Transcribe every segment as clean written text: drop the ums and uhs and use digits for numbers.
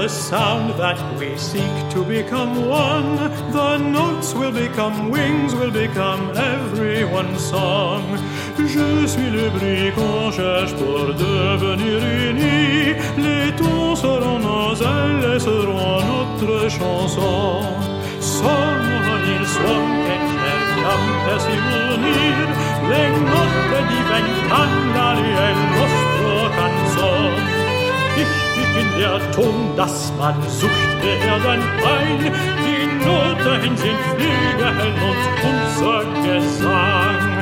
the sound that we seek to become one. The notes will become wings, will become everyone's song. Je suis le bruit qu'on cherche pour devenir unis. Les tons seront nos ailes et seront notre chanson. Sono il suono che cerchiamo si unir. Le note diventano il nostro canzone. Wichtig in der Ton, dass man sucht, werden ein. Die Noten sind Flügel und unser Gesang.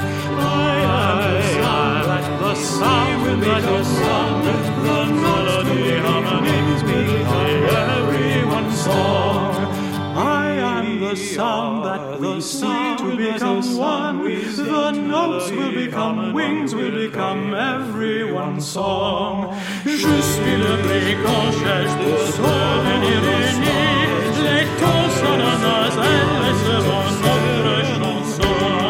The sound will make a song. The melody harmonies make everyone's song. I am the sound that we seek to become one. The notes will become wings, will become everyone's song. Je suis le bruit qu'on cherche pour devenir unis. Les tons seront nos ailes et seront notre chanson.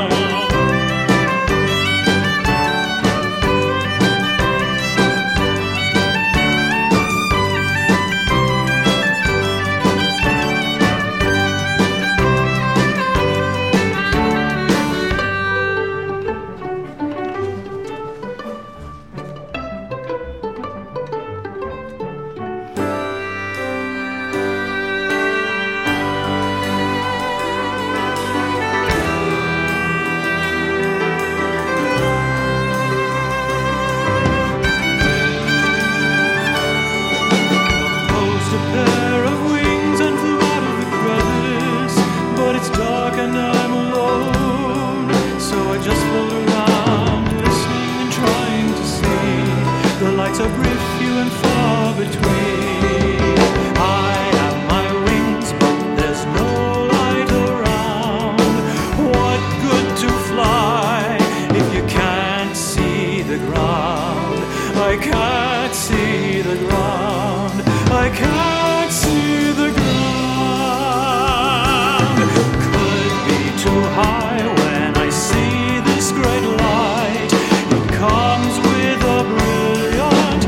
I can't see the ground. I can't see the ground. Could be too high when I see this great light. It comes with a brilliant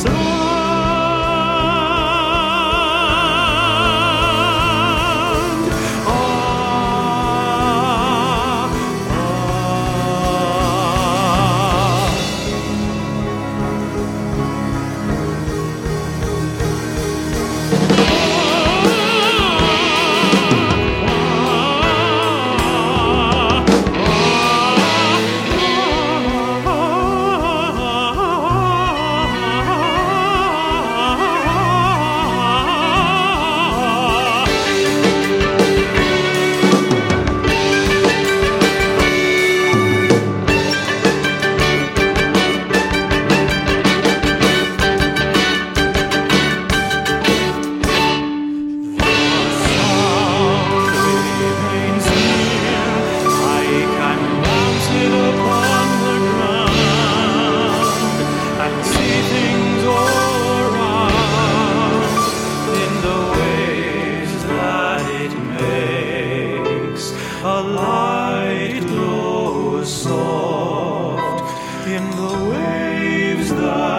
sound. A light glows soft in the waves that